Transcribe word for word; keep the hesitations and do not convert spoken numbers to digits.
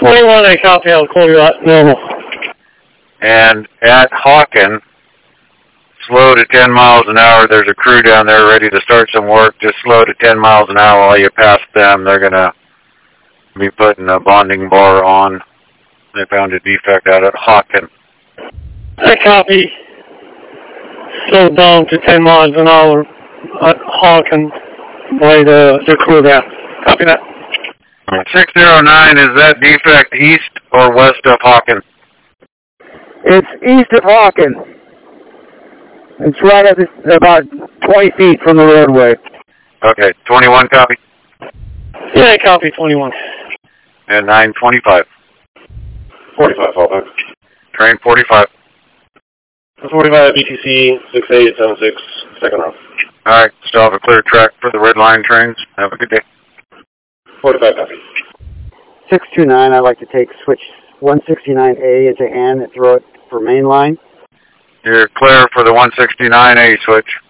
twenty-one, I copy. I'll call you at normal. And at Hawken, slow to ten miles an hour. There's a crew down there ready to start some work. Just slow to ten miles an hour while you pass them. They're going to be putting a bonding bar on. They found a defect out at Hawken. I copy. Slow down to ten miles an hour at Hawken by the, the crew there. Copy that. six zero nine, is that defect east or west of Hawken? It's east of Hawken. It's right at this, about twenty feet from the roadway. Okay, twenty-one copy? Yeah, I copy twenty-one. And nine twenty-five? forty-five, fallback. Train forty-five. forty-five, B T C, six eight seven six, second row. All right, still have a clear track for the red line trains. Have a good day. forty-five, copy. six two nine, I'd like to take switch one sixty-nine A into hand and throw it for main line. You're clear for the one sixty-nine A switch.